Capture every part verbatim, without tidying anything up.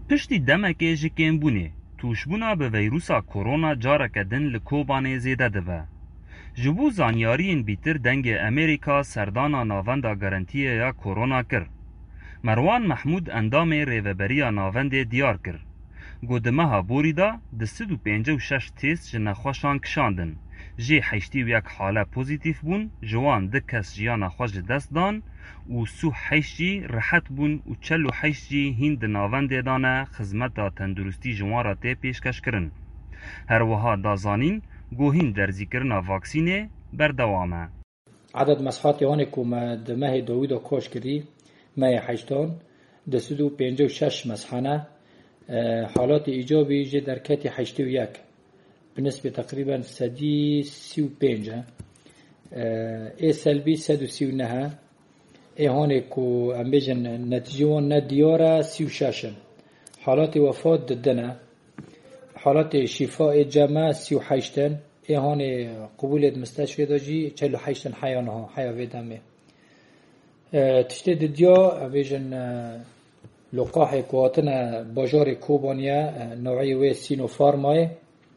پشتی دمکه جکیم بونه توشبونا به ویروسا کرونا جارک دن لکوبانه زیده دبه. جبو زانیارین بیتر دنگ امریکا سردانا ناوندا گارانتیه یا کرونا کر. مروان محمود اندام ریوبریا ناونده دیار کر. گودمه ها بوری دا دستد و پینجه و شش تیست جنخوشان کشاندن. جی حیشتی و یک حاله پوزیتیف بون جوان ده کس جیانا خوش دست دان و سو حیشتی رحت بون و چلو حیشتی هند ناونده دانه خزمت دا تندرستی جوان را تی پیشکش کرن. هر وها دازانین گوهین در ذکرنا واکسینه بردوامه. عدد مسحات یوانی که ما دمه داوید و کاش کردی مای حیشتان دستد و پینجه و شش مسحانه حالات ایجابی جه در کتی حیشتی و یک بالنسبة تقريبا سدي سيو بينجا اي سلبي سدو سيو نها اي هونيكو امبيجن نتيجوان نديارة سيو شاشن حالات وفاة ضدنا حالات شفاء جمع سيو حيشتن اي هوني قبول مستشفى داجي چلو حيشتن حيانها حيا ويدامي تشتي دديا امبيجن لقاح كواتنا باجار كوبانيا نوعي وي سينو فارماي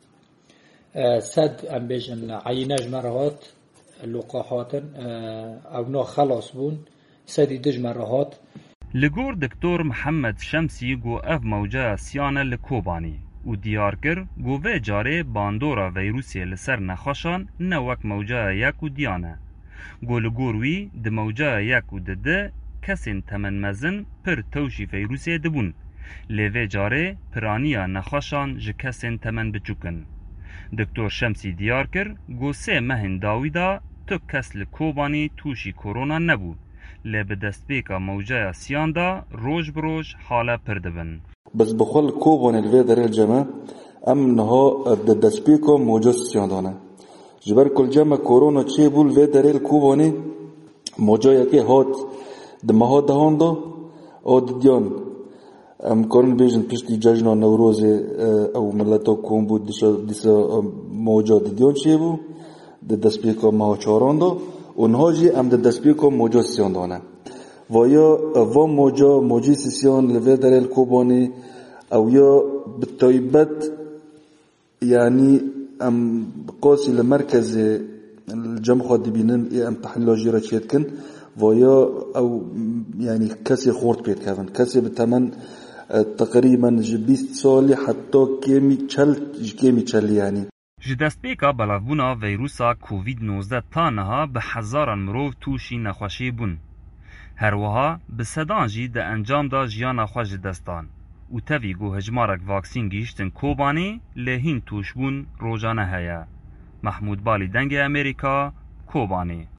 صد ام بیشن عینج مرات لقاحات او نا خلاص بون صدی دج مرات لگور دکتور محمد شمسی گو اف موجه سیانه لکوبانی و دیار کر گو وی جاره باندورا ویروسی لسر نخوشان نوک موجه یک و دیانه گو لگور وی ده موجه یک و ده ده کسین تمن مزن پر توشی ویروسی دبون لیوی جاره پرانیا نخوشان جه کسین تمن بچوکن. دکتر شمسی دیار کر گو سه مهن داویدا تو کس لکوبانی توشی کرونا نبو لی به دست بیکا موجه سیان دا روش بروش حاله پردبن. بس بخل کوبانی الوی در الجمع ام نها دست بیکا موجه سیان دانه جبر کل جمع کرونا چه بول وی در الکوبانی موجه یکی هات دمها دهان دا او دیان ام کارن بیشتر پشتی جشن نوروز او ملتا کوم بود دیشا دیسا موجود دیون چی بود دست پیکا ماه چهاران دا اونها جی ام دست پیکا موجود سیان دانه و یا و موجا موجی سیان لور در الکوبانی او یا بتایبت یعنی ام قاسی لمرکز الجمع خود بینن ام تحلیل را چیت کن و یا او یعنی کسی خورد پید کردن کسی به تمن تقریبا بیست سالی حتی کمی چل کمی چل یعنی جدست بیکا بلافبونا ویروسا کووید نوزده تا نها به هزاران مروف توشی نخوشی بون. هر وها به صدان جی ده انجام دا جیان خوش دستان و تاوی گو هجمارک واکسین گیشتن کوبانی لهین توش بون روزانه هیا. محمود بالی دنگ امریکا کوبانی